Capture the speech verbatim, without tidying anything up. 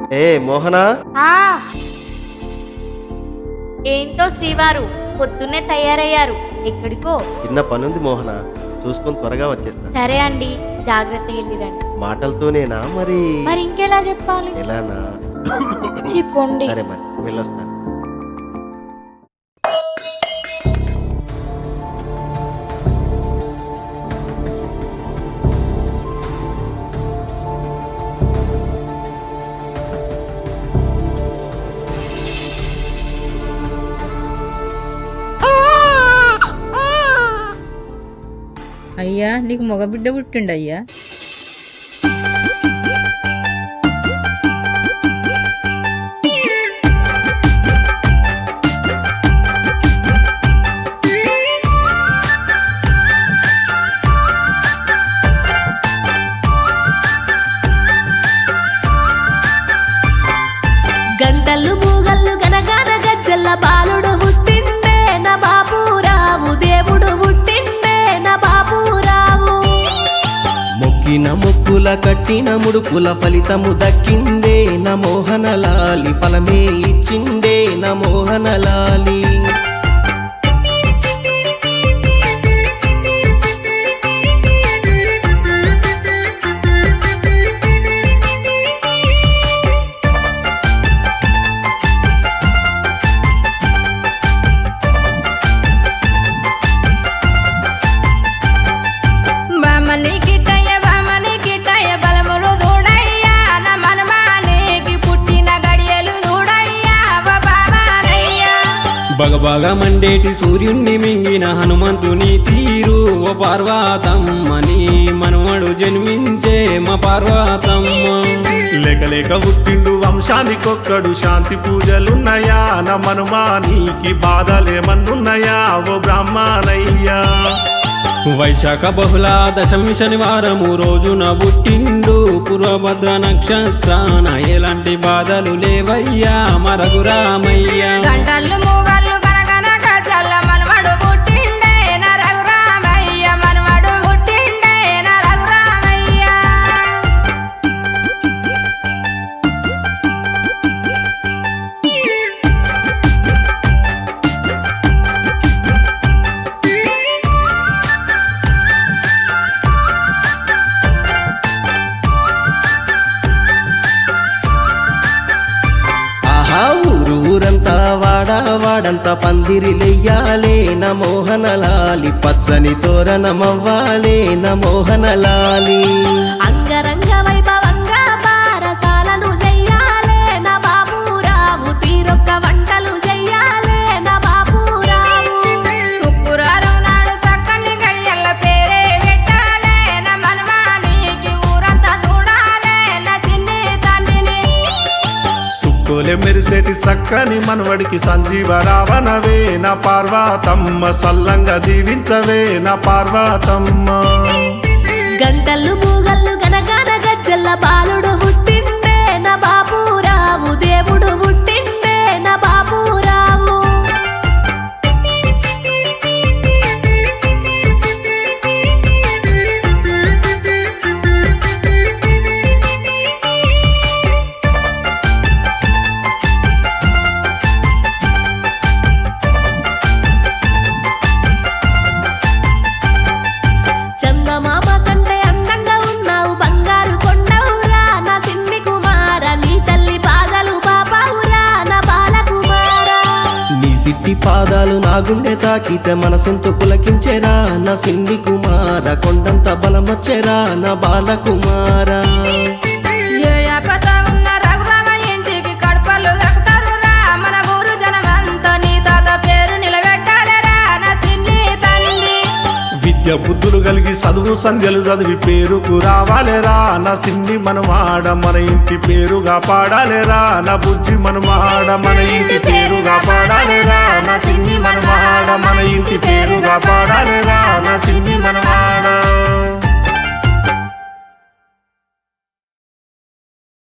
ఏ మోహనా, ఆ ఏంటో శ్రీవారు పొద్దున్నే తయారయ్యారు, ఎక్కడికో? చిన్న పనుంది మోహన, చూసుకొని త్వరగా వచ్చేస్తా. సరే అండి, జాగ్రత్తగా వెళ్ళిరండి. మాటలతోనేనా మరి? మరి ఇంకెలా చెప్పాలి? ఎలానా? చెప్పండి. సరే మరి వెళ్ళొస్తా. అయ్యా నీకు మగబిడ్డ పుట్టిండు అయ్యా. గంటలు మూగళ్ళు గనగాన గజ్జల్ల బాలుడు పుట్టిండే నా బాబురావు, దేవుడు పుట్టిండే నా బాబురావు. మొక్కిన మొక్కుల కట్టిన ముడుపుల ఫలితము దక్కిందే నా మోహనలాలి, ఫలమే ఇచ్చిండే నా మోహనలాలి. బగబగా మండేటి సూర్యుణ్ణి మింగిన హనుమంతుని తీరు ఓ పార్వతమ్మని మనవడు జన్మించే మా పార్వతమ్మ. లేక లేక పుట్టిండు వంశానికొక్కడు, శాంతి పూజలున్నాయా నా మనుమానికి, బాధలేమన్నున్నాయా ఓ బ్రాహ్మణయ్యా. వైశాఖ బహుళ దశమి శనివారము రోజున పుట్టిండు పూర్వభద్ర నక్షత్రాన, ఎలాంటి బాధలు లేవయ్యా మా రఘురామయ్య. గంటలు మూగళ్ళు గనగన గజ్జల్ల మనవడు పుట్టిండే నా రఘురామయ్య, మనవడు పుట్టిండే నా రఘురామయ్య. ఊరు ఊరంతా వాడా వాడంతా పందిరిలెయ్యాలే నా మోహనలాలి, పచ్చని తోరణమవ్వాలే నా మోహనలాలి. అంగరంగ వైభవంగా బారసాలను చెయ్యాలే నా బాబురావు, తీరొక్క వంటలు చెయ్యాలే నా బాబురావు. శుక్రవారం నాడు చక్కని గడియల్ల పేరే పెట్టాలే నా మనవానికి, ఊరంతా చూడాలే నా చిన్ని తండ్రిని. సుక్కోలే మెరిసేటి చక్కని మనవడికి సంజీవ రావణవే నా పార్వతమ్మ, సల్లంగా దీవించవే నా పార్వతమ్మ. గంటలు మూగళ్ళు గనగాన గజ్జల్ల బాలుడు పుట్టిండే నా బాబురావు, దేవుడు పుట్టిండే నా బాబురావు. చందమామ కంటే అందంగా ఉన్నావు, బంగారు కొండవురా నా సిన్ని కుమార, నీ తల్లి పాదాలు బాబావురా నా బాలకుమార. నీ సిట్టి పాదాలు నా గుండె తాకితే మనసెంతో పులకించెరా నా సిన్ని కుమార, కొండంత బలమొచ్చెరా నా బాలకుమార. ఏ ఆపద ఉన్న రఘురామ ఇంటికి కడుపలు దక్కుతారురా, మన ఊరు జనమంతా నీ తాత పేరు నిలబెట్టాలేరా నా చిన్ని తండ్రి. విద్య బుద్ధులు కలిగి చదువు సంధ్యలు చదివి పేరుకు రావాలేరా నా సిన్ని మనమాడ, మన ఇంటి పేరుగా పాడాలేరా నా బుజ్జి మనమాడ, మన ఇంటి పేరుగా పాడాలేరా నా సిన్ని మనమాడ, మన ఇంటి పేరుగా పాడాలేరా నా సిన్ని మనమాడ.